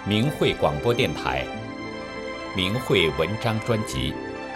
明慧广播电台明慧文章专辑。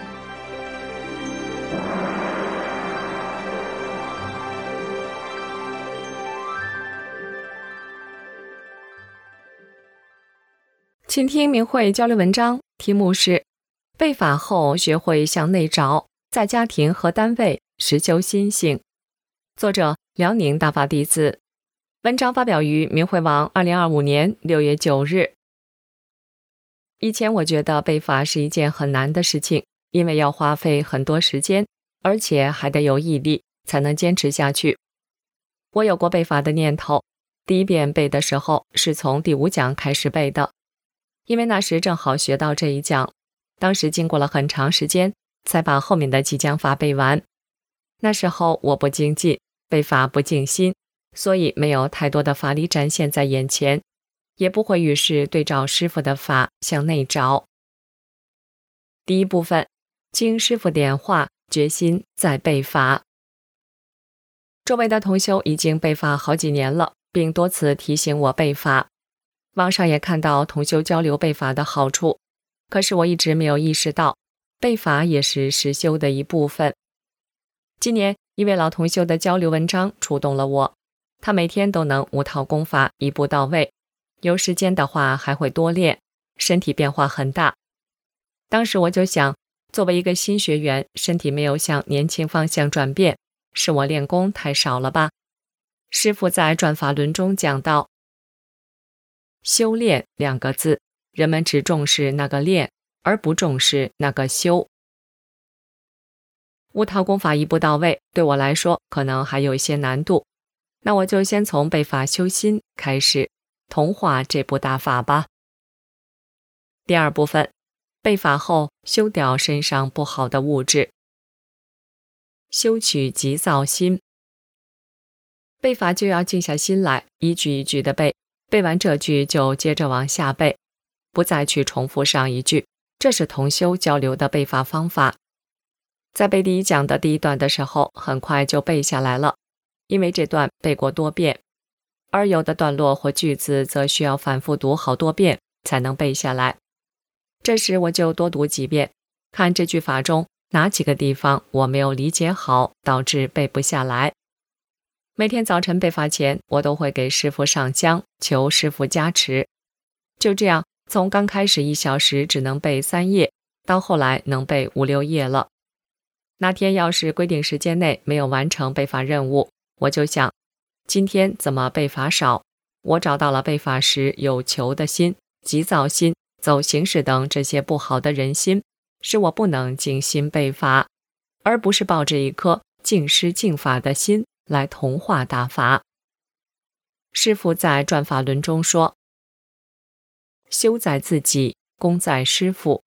请听明慧交流文章，题目是被法后学会向内找，在家庭和单位实修心性。作者辽宁大法弟子。文章发表于明慧网2025年6月9日。以前我觉得背法是一件很难的事情，因为要花费很多时间，而且还得有毅力才能坚持下去。我有过背法的念头，第一遍背的时候是从第5讲开始背的，因为那时正好学到这一讲，当时经过了很长时间才把后面的几讲法背完。那时候我不精进，背法不静心，所以没有太多的法理展现在眼前，也不会与世对照师父的法向内找。第一部分，经师父点化，决心再背法。周围的同修已经背法好几年了，并多次提醒我背法。网上也看到同修交流背法的好处，可是我一直没有意识到，背法也是实修的一部分。今年一位老同修的交流文章触动了我，他每天都能5套功法一步到位，有时间的话还会多练，身体变化很大。当时我就想，作为一个新学员，身体没有向年轻方向转变，是我练功太少了吧？师父在转法轮中讲到，修炼2个字，人们只重视那个练，而不重视那个修。5套功法一步到位，对我来说可能还有一些难度，那我就先从背法修心开始，同化这部大法吧。第二部分，背法后修掉身上不好的物质。修取急躁心。背法就要静下心来，一句一句的背，背完这句就接着往下背，不再去重复上一句，这是同修交流的背法方法。在背第1讲的第1段的时候，很快就背下来了，因为这段背过多遍，而有的段落或句子则需要反复读好多遍才能背下来。这时我就多读几遍，看这句法中哪几个地方我没有理解好，导致背不下来。每天早晨背法前，我都会给师父上香，求师父加持。就这样，从刚开始1小时只能背3页，到后来能背5、6页了。那天要是规定时间内没有完成背法任务，我就想，今天怎么背法少？我找到了背法时有求的心、急躁心、走形式等这些不好的人心，使我不能静心背法，而不是抱着一颗静师静法的心来同化大法。师父在转法轮中说，修在自己，功在师父。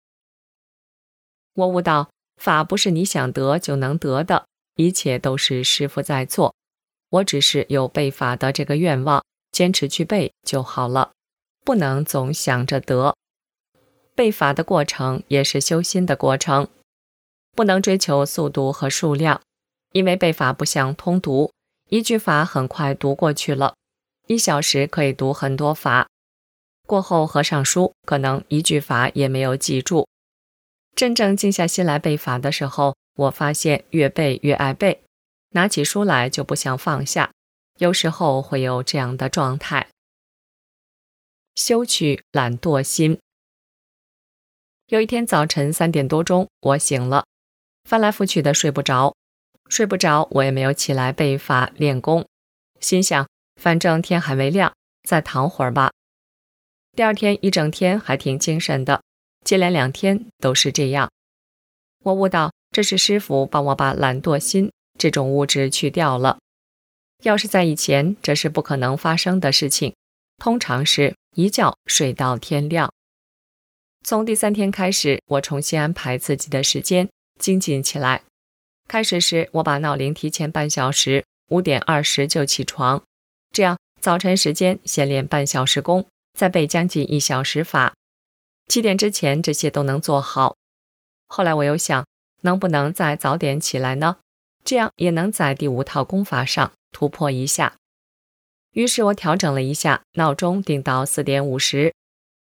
我悟到，法不是你想得就能得的，一切都是师父在做，我只是有背法的这个愿望，坚持去背就好了，不能总想着得。背法的过程也是修心的过程，不能追求速度和数量，因为背法不像通读，一句法很快读过去了，1小时可以读很多法，过后合上书，可能一句法也没有记住。真正静下心来背法的时候，我发现越背越爱背，拿起书来就不想放下，有时候会有这样的状态。修取懒惰心。有一天早晨3点多钟，我醒了，翻来覆去的睡不着，我也没有起来背法练功，心想反正天还没亮，再躺会儿吧。第2天一整天还挺精神的，接连2天都是这样。我悟到，这是师父帮我把懒惰心这种物质去掉了。要是在以前，这是不可能发生的事情，通常是一觉睡到天亮。从第3天开始，我重新安排自己的时间，精进起来。开始时，我把闹铃提前半小时，5点20就起床，这样早晨时间先练半小时功，再背将近1小时法。7点之前这些都能做好。后来我又想，能不能再早点起来呢？这样也能在第5套功法上突破一下。于是我调整了一下，闹钟定到4点50，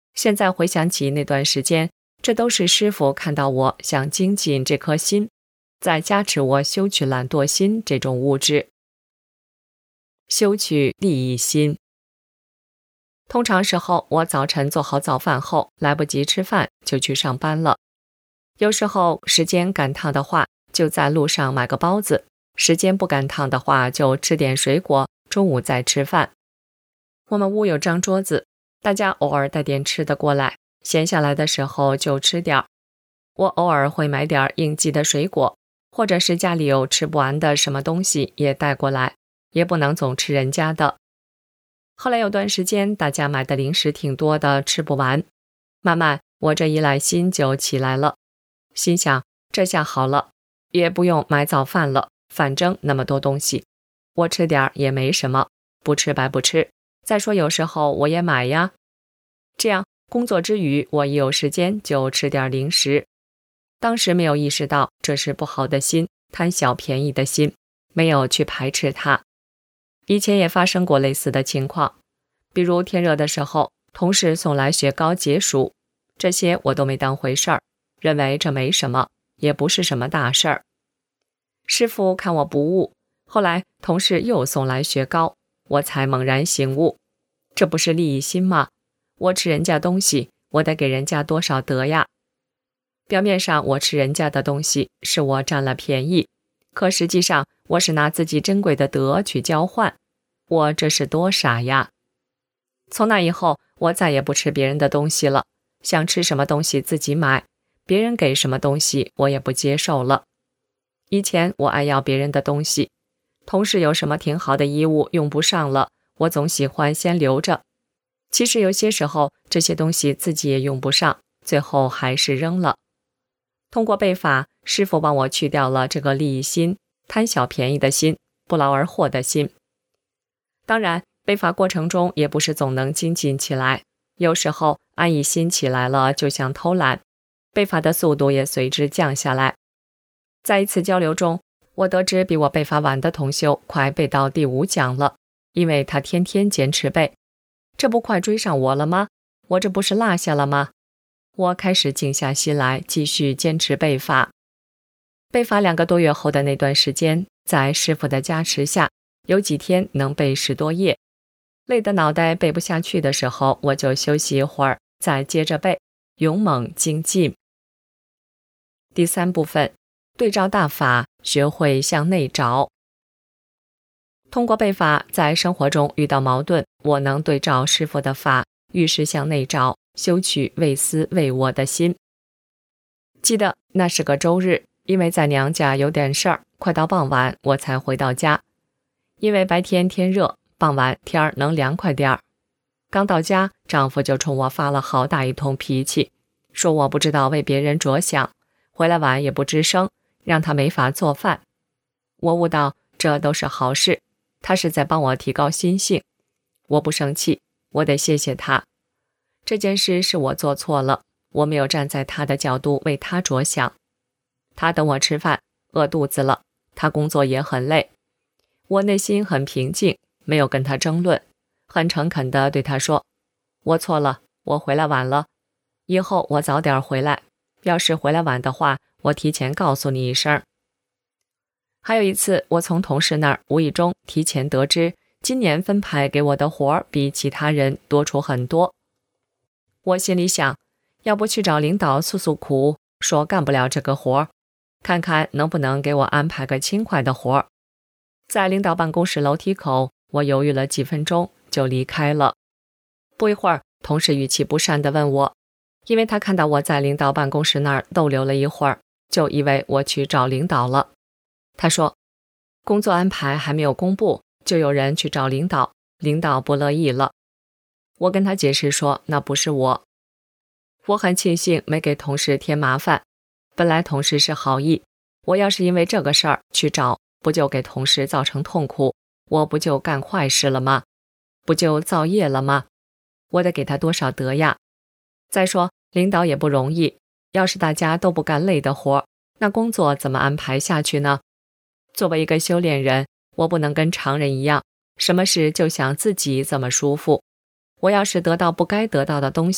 现在回想起那段时间，这都是师父看到我想精进这颗心，在加持我修取懒惰心这种物质。修取利益心。通常时候，我早晨做好早饭后，来不及吃饭就去上班了。有时候时间赶趟的话，就在路上买个包子；时间不赶趟的话，就吃点水果，中午再吃饭。我们屋有张桌子，大家偶尔带点吃的过来，闲下来的时候就吃点儿。我偶尔会买点应季的水果，或者是家里有吃不完的什么东西也带过来，也不能总吃人家的。后来有段时间，大家买的零食挺多的，吃不完。慢慢我这依赖心就起来了，心想这下好了，也不用买早饭了，反正那么多东西，我吃点也没什么，不吃白不吃。再说有时候我也买呀。这样工作之余，我一有时间就吃点零食。当时没有意识到这是不好的心，贪小便宜的心，没有去排斥它。以前也发生过类似的情况，比如天热的时候，同事送来雪糕解暑，这些我都没当回事儿，认为这没什么，也不是什么大事儿。师父看我不悟，后来同事又送来雪糕，我才猛然醒悟，这不是利益心吗？我吃人家东西，我得给人家多少德呀？表面上我吃人家的东西，是我占了便宜，可实际上我是拿自己珍贵的德去交换，我这是多傻呀！从那以后，我再也不吃别人的东西了，想吃什么东西自己买，别人给什么东西我也不接受了。以前我爱要别人的东西，同事有什么挺好的衣物用不上了，我总喜欢先留着。其实有些时候这些东西自己也用不上，最后还是扔了。通过背法，师父帮我去掉了这个利益心、贪小便宜的心、不劳而获的心。当然，背法过程中也不是总能精进起来，有时候安逸心起来了，就想偷懒，背法的速度也随之降下来。在一次交流中，我得知比我背法晚的同修快背到第5讲了，因为他天天坚持背，这不快追上我了吗？我这不是落下了吗？我开始静下心来，继续坚持背法。背法2个多月后的那段时间，在师父的加持下，有几天能背10多页。累得脑袋背不下去的时候，我就休息一会儿，再接着背，勇猛精进。第3部分，对照大法，学会向内找。通过背法，在生活中遇到矛盾，我能对照师父的法，遇事向内找，修取为私为我的心。记得那是个周日，因为在娘家有点事儿，快到傍晚我才回到家。因为白天天热，傍晚天儿能凉快点儿。刚到家，丈夫就冲我发了好大一通脾气，说我不知道为别人着想，回来晚也不吱声，让他没法做饭。我悟到这都是好事，他是在帮我提高心性。我不生气，我得谢谢他。这件事是我做错了，我没有站在他的角度为他着想。他等我吃饭，饿肚子了，他工作也很累。我内心很平静，没有跟他争论，很诚恳地对他说，我错了，我回来晚了，以后我早点回来，要是回来晚的话，我提前告诉你一声。还有一次，我从同事那儿无意中提前得知，今年分派给我的活儿比其他人多出很多。我心里想，要不去找领导诉诉苦，说干不了这个活儿，看看能不能给我安排个轻快的活儿。在领导办公室楼梯口，我犹豫了几分钟就离开了。不一会儿，同事语气不善地问我，因为他看到我在领导办公室那儿逗留了一会儿，就以为我去找领导了。他说，工作安排还没有公布，就有人去找领导，领导不乐意了。我跟他解释说，那不是我。我很庆幸没给同事添麻烦，本来同事是好意，我要是因为这个事儿去找，不就给同事造成痛苦，我不就干坏事了吗？不就造业了吗？我得给他多少德呀？再说领导也不容易，要是大家都不干累的活，那工作怎么安排下去呢？作为一个修炼人，我不能跟常人一样，什么事就想自己怎么舒服。我要是得到不该得到的东西，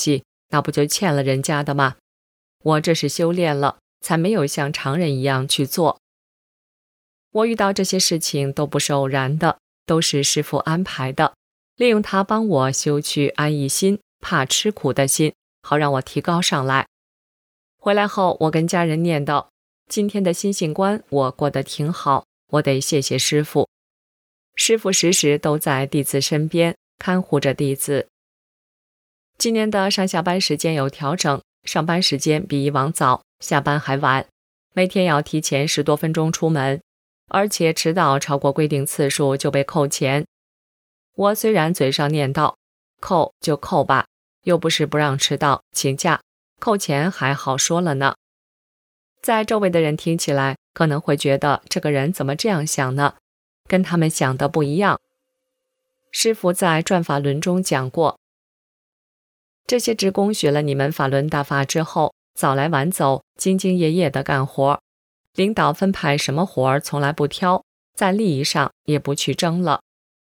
那不就欠了人家的吗？我这是修炼了，才没有像常人一样去做。我遇到这些事情都不是偶然的，都是师父安排的，利用它帮我修去安逸心、怕吃苦的心，好让我提高上来。回来后，我跟家人念叨，今天的心性关我过得挺好，我得谢谢师父。师父时时都在弟子身边，看护着弟子。今年的上下班时间有调整，上班时间比以往早，下班还晚，每天要提前10多分钟出门，而且迟到超过规定次数就被扣钱。我虽然嘴上念叨，扣就扣吧，又不是不让迟到，请假，扣钱还好说了呢。在周围的人听起来可能会觉得这个人怎么这样想呢？跟他们想的不一样。师父在转法轮中讲过，这些职工学了你们法轮大法之后，早来晚走，兢兢业业地干活，领导分派什么活从来不挑，在利益上也不去争了。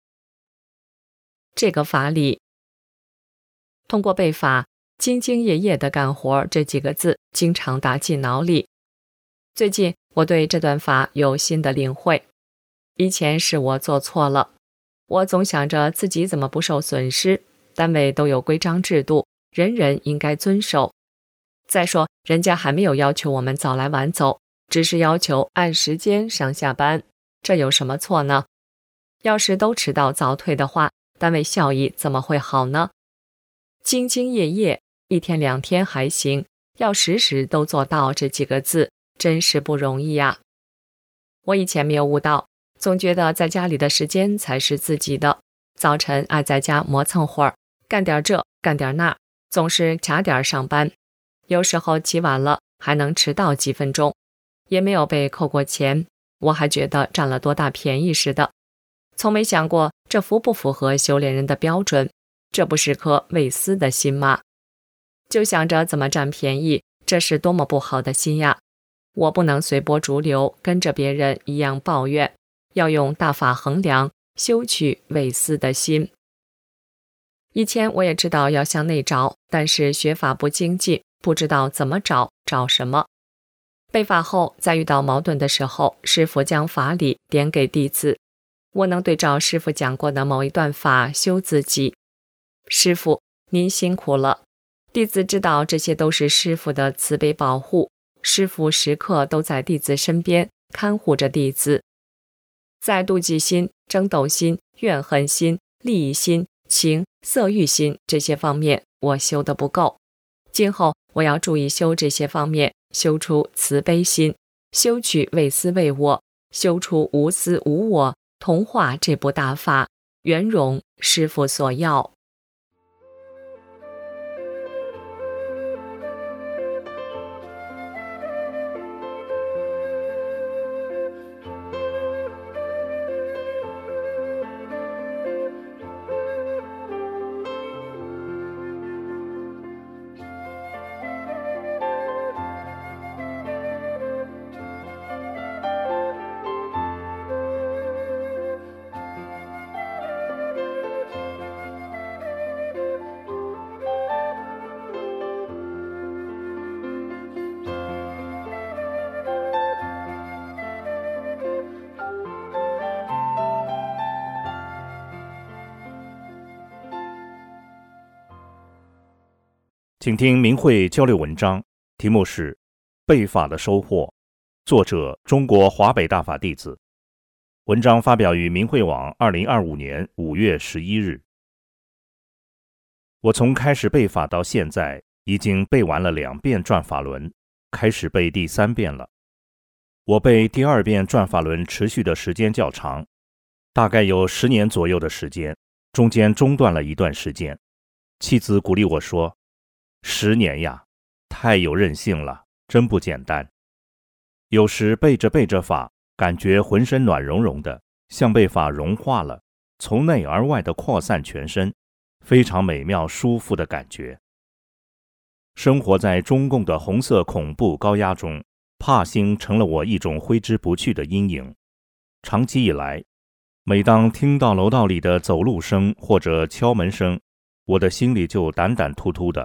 这个法理，通过背法兢兢业业地干活这几个字经常打进脑里。最近我对这段法有新的领会，以前是我做错了，我总想着自己怎么不受损失，单位都有规章制度，人人应该遵守。再说人家还没有要求我们早来晚走，只是要求按时间上下班，这有什么错呢？要是都迟到早退的话，单位效益怎么会好呢？兢兢业业，1天2天还行，要时时都做到这几个字，真是不容易呀。我以前没有悟到，总觉得在家里的时间才是自己的，早晨爱在家磨蹭会儿，干点这干点那，总是卡点上班，有时候起晚了还能迟到几分钟，也没有被扣过钱，我还觉得占了多大便宜似的，从没想过这符不符合修炼人的标准，这不是颗为私的心吗？就想着怎么占便宜，这是多么不好的心呀！我不能随波逐流，跟着别人一样抱怨，要用大法衡量，修去为私的心。以前我也知道要向内找，但是学法不精进，不知道怎么找，找什么。背法后，在遇到矛盾的时候，师父将法理点给弟子，我能对照师父讲过的某一段法修自己。师父，您辛苦了。弟子知道这些都是师父的慈悲保护，师父时刻都在弟子身边看护着弟子。在妒忌心、争斗心、怨恨心、利益心、情、色欲心这些方面我修得不够，今后我要注意修这些方面，修出慈悲心，修去为私为我，修出无私无我，同化这部大法，圆融师父所要。 请听明慧交流文章，题目是《背法的收获》，作者中国华北大法弟子。文章发表于明慧网2025年5月11日。我从开始背法到现在，已经背完了2遍转法轮，开始背第3遍了。我背第2遍转法轮持续的时间较长，大概有10年左右的时间，中间中断了一段时间。妻子鼓励我说：“10年呀，太有韧性了，真不简单。”有时背着背着法，感觉浑身暖融融的，像被法融化了，从内而外的扩散全身，非常美妙舒服的感觉。生活在中共的红色恐怖高压中，怕心成了我一种挥之不去的阴影。长期以来，每当听到楼道里的走路声或者敲门声，我的心里就胆胆突突的，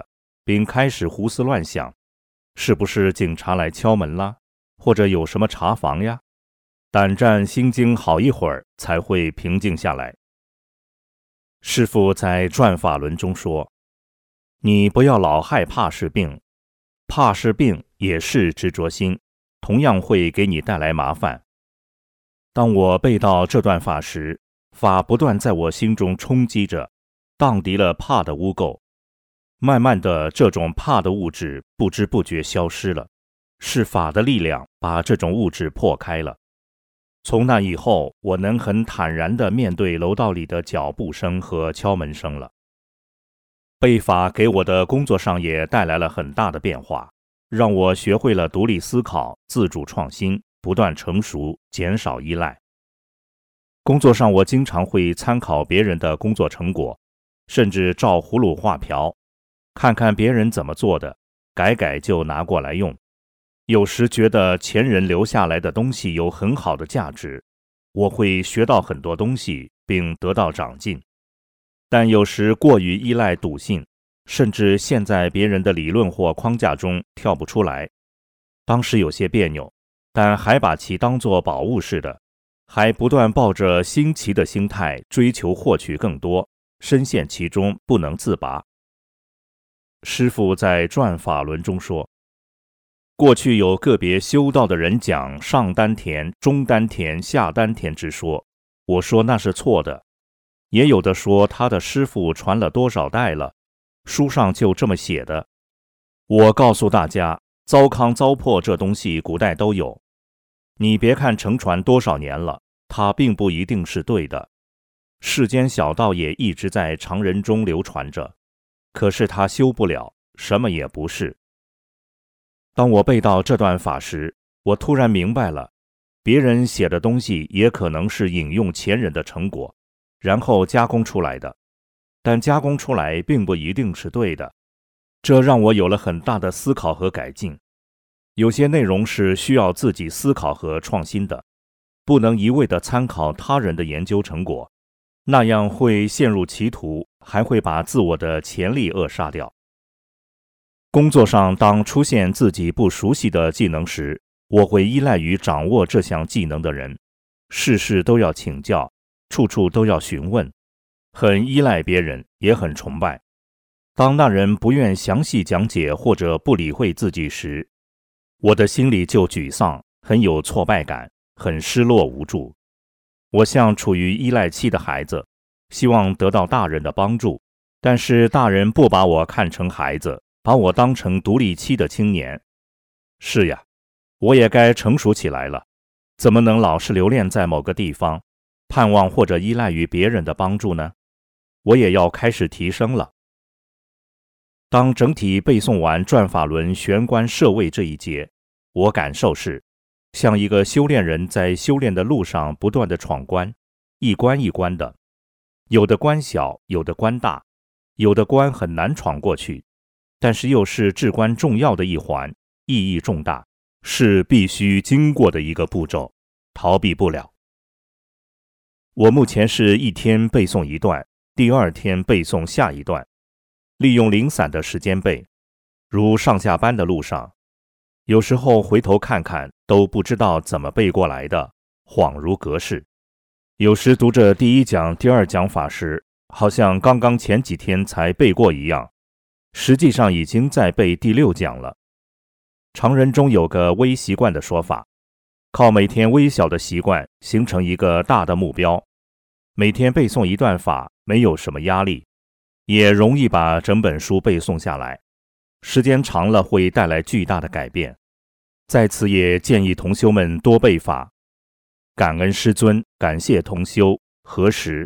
并开始胡思乱想，是不是警察来敲门啦，或者有什么查房呀？胆战心惊好一会儿才会平静下来。师父在转法轮中说，你不要老害怕是病，怕是病也是执着心，同样会给你带来麻烦。当我背到这段法时，法不断在我心中冲击着，荡涤了怕的污垢。慢慢的，这种怕的物质不知不觉消失了，是法的力量把这种物质破开了。从那以后，我能很坦然地面对楼道里的脚步声和敲门声了。背法给我的工作上也带来了很大的变化，让我学会了独立思考、自主创新，不断成熟，减少依赖。工作上我经常会参考别人的工作成果，甚至照葫芦画瓢，看看别人怎么做的，改改就拿过来用。有时觉得前人留下来的东西有很好的价值，我会学到很多东西，并得到长进。但有时过于依赖笃信，甚至陷在别人的理论或框架中跳不出来。当时有些别扭，但还把其当作宝物似的，还不断抱着新奇的心态追求获取更多，深陷其中不能自拔。师父在转法轮中说，过去有个别修道的人讲上丹田、中丹田、下丹田之说，我说那是错的。也有的说他的师父传了多少代了，书上就这么写的。我告诉大家，糟糠糟粕这东西古代都有，你别看承传多少年了，它并不一定是对的。世间小道也一直在常人中流传着，可是它修不了，什么也不是。当我背到这段法时，我突然明白了，别人写的东西也可能是引用前人的成果，然后加工出来的，但加工出来并不一定是对的。这让我有了很大的思考和改进。有些内容是需要自己思考和创新的，不能一味地参考他人的研究成果，那样会陷入歧途，还会把自我的潜力扼杀掉。工作上，当出现自己不熟悉的技能时，我会依赖于掌握这项技能的人，事事都要请教，处处都要询问，很依赖别人，也很崇拜。当那人不愿详细讲解或者不理会自己时，我的心里就沮丧，很有挫败感，很失落无助。我像处于依赖期的孩子，希望得到大人的帮助，但是大人不把我看成孩子，把我当成独立期的青年。是呀，我也该成熟起来了，怎么能老是留恋在某个地方，盼望或者依赖于别人的帮助呢？我也要开始提升了。当整体背诵完转法轮玄关摄位这一节，我感受是，像一个修炼人在修炼的路上不断地闯关，一关一关的，有的关小，有的关大，有的关很难闯过去，但是又是至关重要的一环，意义重大，是必须经过的一个步骤，逃避不了。我目前是一天背诵一段，第二天背诵下一段，利用零散的时间背，如上下班的路上，有时候回头看看都不知道怎么背过来的，恍如隔世。有时读着第一讲、第二讲法时，好像刚刚前几天才背过一样，实际上已经在背第6讲了。常人中有个微习惯的说法，靠每天微小的习惯形成一个大的目标。每天背诵一段法，没有什么压力，也容易把整本书背诵下来，时间长了会带来巨大的改变。在此也建议同修们多背法。感恩师尊，感谢同修，何时。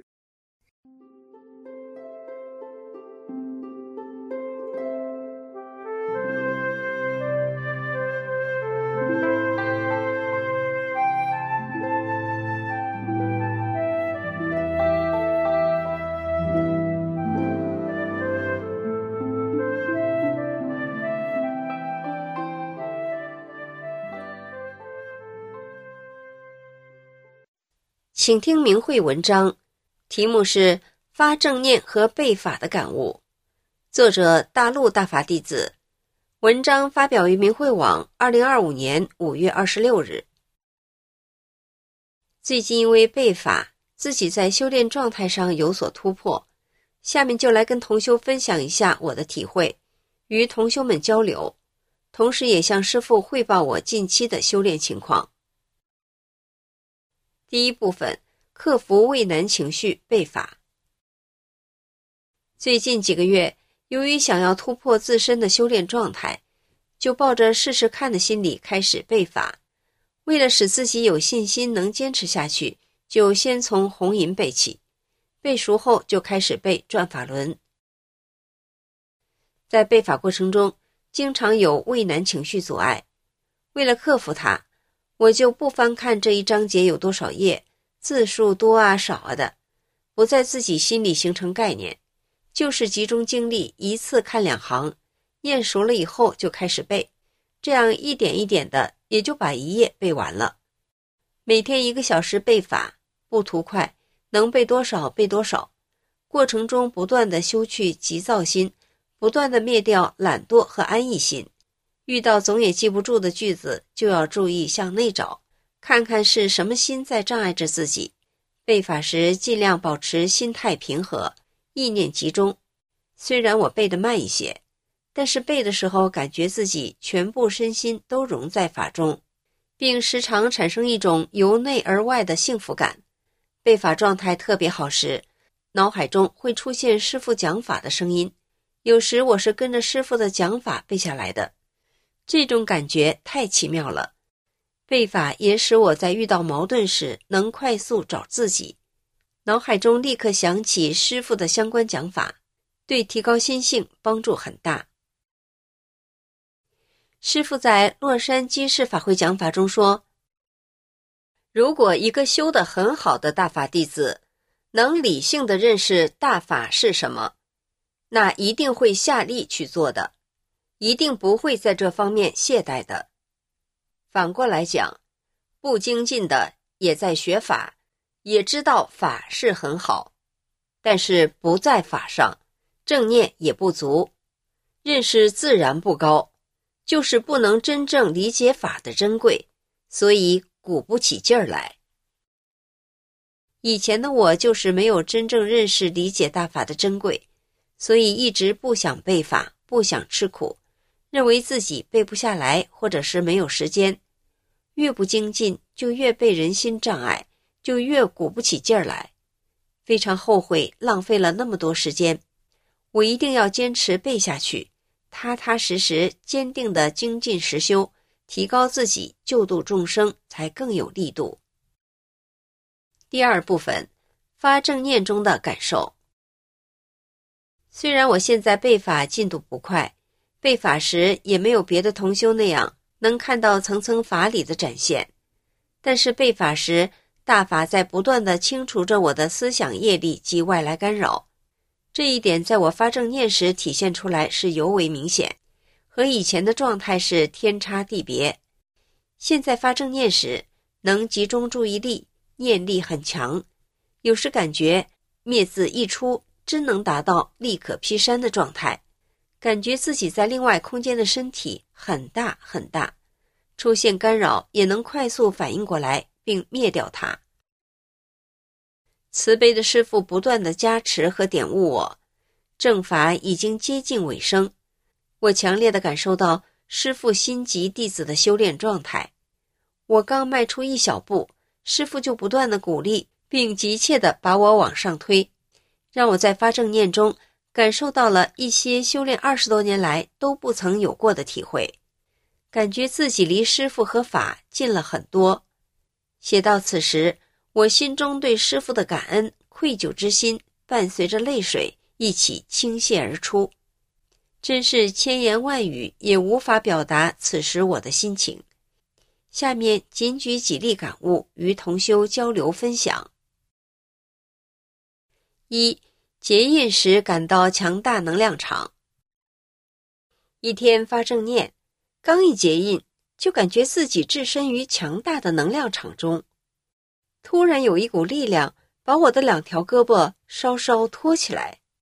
请听明慧文章，题目是发正念和背法的感悟， 作者大陆大法弟子，文章发表于明慧网2025年5月26日。最近因为背法，自己在修炼状态上有所突破，下面就来跟同修分享一下我的体会，与同修们交流，同时也向师父汇报我近期的修炼情况。第一部分，克服畏难情绪背法。最近几个月，由于想要突破自身的修炼状态，就抱着试试看的心理开始背法。为了使自己有信心能坚持下去，就先从红银背起，背熟后就开始背转法轮。在背法过程中，经常有畏难情绪阻碍，为了克服它，我就不翻看这一章节有多少页，字数多啊少啊的，不在自己心里形成概念，就是集中精力一次看2行，念熟了以后就开始背，这样一点一点的也就把一页背完了。每天1个小时背法，不图快，能背多少背多少，过程中不断的修去急躁心，不断的灭掉懒惰和安逸心。遇到总也记不住的句子，就要注意向内找，看看是什么心在障碍着自己。背法时尽量保持心态平和，意念集中。虽然我背得慢一些，但是背的时候感觉自己全部身心都融在法中，并时常产生一种由内而外的幸福感。背法状态特别好时，脑海中会出现师父讲法的声音，有时我是跟着师父的讲法背下来的，这种感觉太奇妙了。背法也使我在遇到矛盾时能快速找自己，脑海中立刻想起师父的相关讲法，对提高心性帮助很大。师父在洛杉矶市法会讲法中说，如果一个修得很好的大法弟子能理性地认识大法是什么，那一定会下力去做的，一定不会在这方面懈怠的。反过来讲，不精进的也在学法，也知道法是很好，但是不在法上，正念也不足，认识自然不高，就是不能真正理解法的珍贵，所以鼓不起劲儿来。以前的我就是没有真正认识理解大法的珍贵，所以一直不想背法，不想吃苦，认为自己背不下来，或者是没有时间。越不精进，就越被人心障碍，就越鼓不起劲儿来。非常后悔浪费了那么多时间，我一定要坚持背下去，踏踏实实坚定地精进实修，提高自己，救度众生，才更有力度。第二部分，发正念中的感受。虽然我现在背法进度不快，背法时也没有别的同修那样能看到层层法理的展现，但是背法时，大法在不断地清除着我的思想业力及外来干扰，这一点在我发正念时体现出来是尤为明显，和以前的状态是天差地别。现在发正念时，能集中注意力，念力很强，有时感觉灭字一出，真能达到力可劈山的状态，感觉自己在另外空间的身体很大很大，出现干扰也能快速反应过来并灭掉它。慈悲的师父不断地加持和点悟我，正法已经接近尾声，我强烈地感受到师父心急弟子的修炼状态。我刚迈出一小步，师父就不断地鼓励并急切地把我往上推，让我在发正念中感受到了一些修炼20多年来都不曾有过的体会，感觉自己离师父和法近了很多。写到此时，我心中对师父的感恩、愧疚之心伴随着泪水一起倾泻而出，真是千言万语也无法表达此时我的心情。下面仅举几例感悟与同修交流分享。1. 结印时感到强大能量场。一天发正念，刚一结印，就感觉自己置身于强大的能量场中，突然有一股力量把我的2条胳膊稍稍托起来，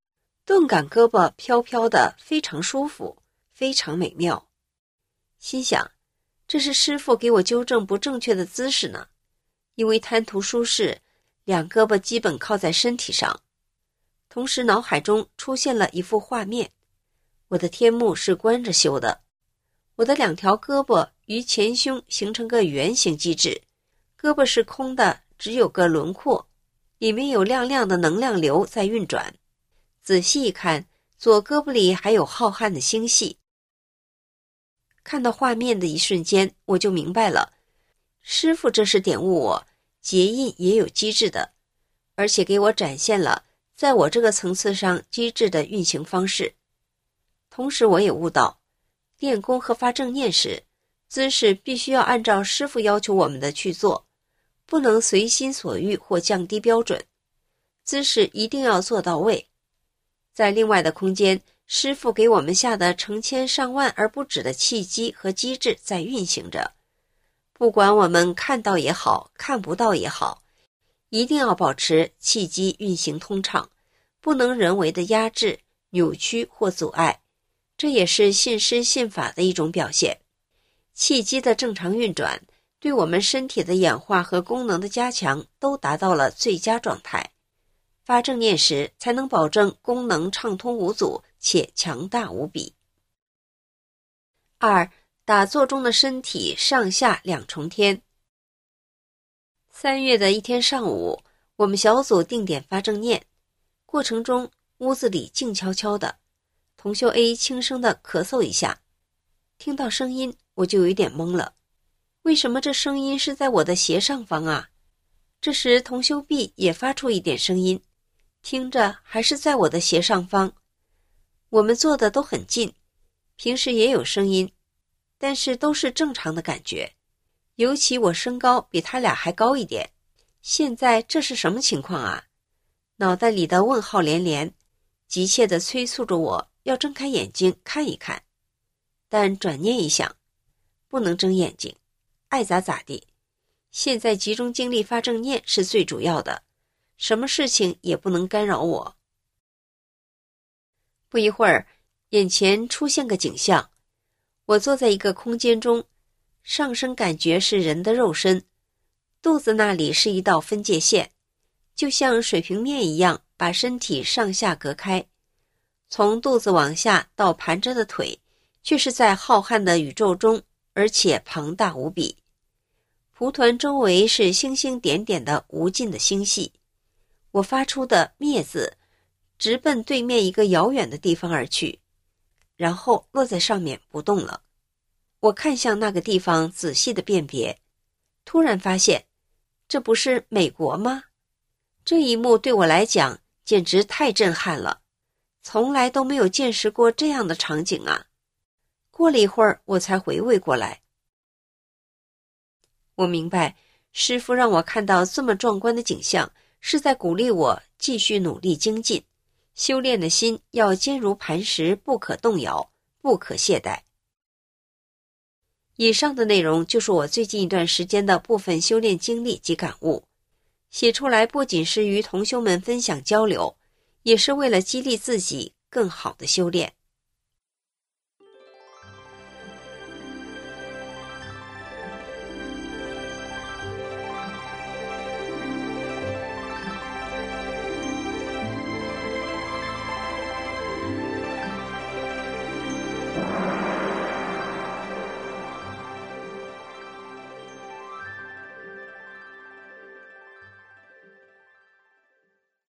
顿感胳膊飘飘的，非常舒服，非常美妙。心想，这是师父给我纠正不正确的姿势呢，因为贪图舒适，两胳膊基本靠在身体上。同时脑海中出现了一幅画面，我的天目是关着修的，我的两条胳膊于前胸形成个圆形机制，胳膊是空的，只有个轮廓，里面有亮亮的能量流在运转。仔细一看，左胳膊里还有浩瀚的星系。看到画面的一瞬间，我就明白了，师父这是点悟我结印也有机制的，而且给我展现了在我这个层次上机制的运行方式。同时我也悟到，练功和发正念时，姿势必须要按照师父要求我们的去做，不能随心所欲或降低标准，姿势一定要做到位。在另外的空间，师父给我们下的成千上万而不止的契机和机制在运行着，不管我们看到也好，看不到也好，一定要保持契机运行通畅，不能人为的压制、扭曲或阻碍，这也是信师信法的一种表现。气机的正常运转，对我们身体的演化和功能的加强都达到了最佳状态。发正念时，才能保证功能畅通无阻且强大无比。2. 打坐中的身体上下两重天。3月的一天上午，我们小组定点发正念，过程中屋子里静悄悄的，同修 A 轻声地咳嗽一下，听到声音我就有点懵了，为什么这声音是在我的斜上方啊？这时同修 B 也发出一点声音，听着还是在我的斜上方。我们坐的都很近，平时也有声音，但是都是正常的感觉，尤其我身高比他俩还高一点，现在这是什么情况啊？脑袋里的问号连连，急切地催促着我要睁开眼睛看一看。但转念一想，不能睁眼睛，爱咋咋地，现在集中精力发正念是最主要的，什么事情也不能干扰我。不一会儿，眼前出现个景象，我坐在一个空间中，上身感觉是人的肉身，肚子那里是一道分界线，就像水平面一样把身体上下隔开，从肚子往下到盘着的腿，却是在浩瀚的宇宙中，而且庞大无比。蒲团周围是星星点点的无尽的星系，我发出的灭字直奔对面一个遥远的地方而去，然后落在上面不动了。我看向那个地方仔细的辨别，突然发现这不是美国吗？这一幕对我来讲简直太震撼了，从来都没有见识过这样的场景啊。过了一会儿我才回味过来，我明白师父让我看到这么壮观的景象，是在鼓励我继续努力精进，修炼的心要坚如磐石，不可动摇，不可懈怠。以上的内容就是我最近一段时间的部分修炼经历及感悟，写出来不仅是与同修们分享交流，也是为了激励自己更好的修炼。